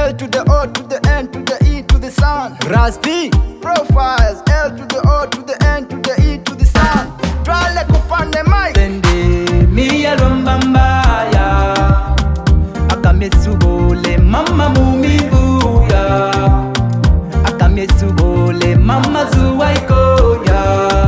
L to the O to the N to the E to the sun. Raspi Profiles L to the O to the N to the E to the sun. Try like up on the mic. Sende miya lombambaya Akamesubole mama mumibuya Akamesubole mama zuwaikoya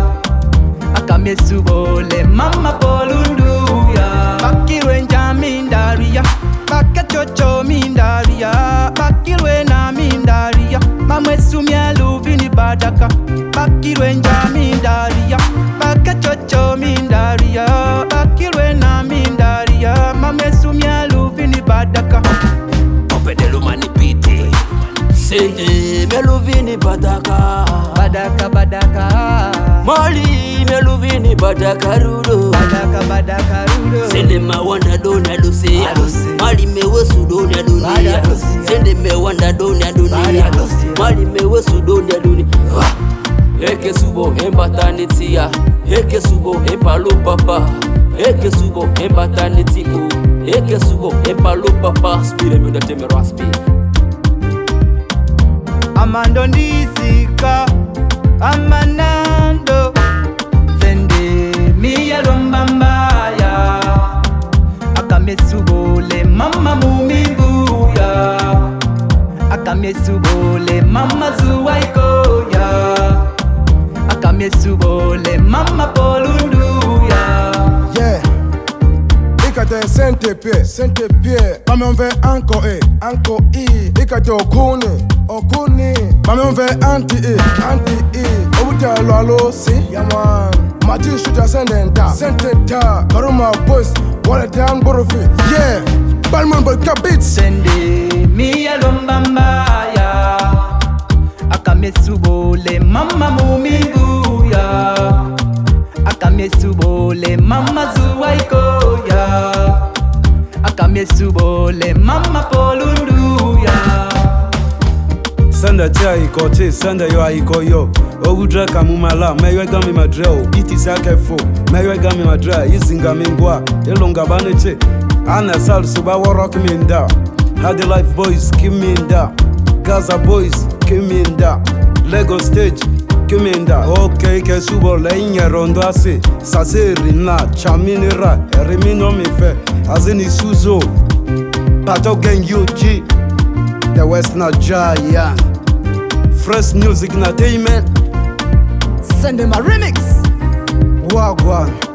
Akamesubole mama polunduya Bakirwe njamindaria Bakachocho mindaria Bakirwe na mindaria Mamwesumia luvini badaka Bakirwe njamindaria Bakachocho mindaria Bakirwe na mindaria Mamwesumia luvini badaka Opedelo manipiti Sende meluvini badaka Badaka badaka Mali meluvini badaka rudo Badaka rudo Sende mawanda dona lusia Mali mewesu dona dunia Sende mewanda dona dunia Mali mewesu dona dunia Eke subo hembatanitia Eke subo hempalo papa Eke subo hembatanitiku Eke subo hempalo papa Spire munda teme raspi Amando ndisika Amanando Sende miya lombambaya Akamesubole mama mumibuya Akamesubole mama zuwaikoya Akamesubole mama polunduya. Yeah. Ikate sente pie. Mame on veut encore I. Ikate okuni. Mame on veut anti I. Obuta lalo si. Yeah man. Mati shuta sente ta. Karuma boys. Wale down borofi. Yeah. Balman bolka beats. Sende miya lombambaya Akamesubole mama mumibuya Akamesubole mama zuwaikoya Akamesubole mama polunduya. Sanda tia ikote, sanda yo aikoyo. Ogudra kamumala, meyo gami madreo. Iti sakefo, meyo gami madra. Izinga mingwa, elonga baneche. Ana sal suba warok minda. Hadi life boys, kiminda. Gaza boys, kiminda. Lego stage, kiminda. Okay, kesubo leinye rondo ase. Saseri na, chaminira. Erimino mife, azini suzo. Pato gang UG. The West na Giant. Fresh music entertainment. Send them a remix. Wagwan.